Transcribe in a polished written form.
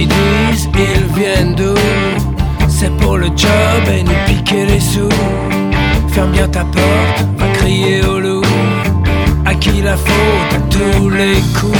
qui disent ils viennent d'où. C'est pour le job et nous piquer les sous. Ferme bien ta porte, va crier au loup. À qui la faute à tous les coups?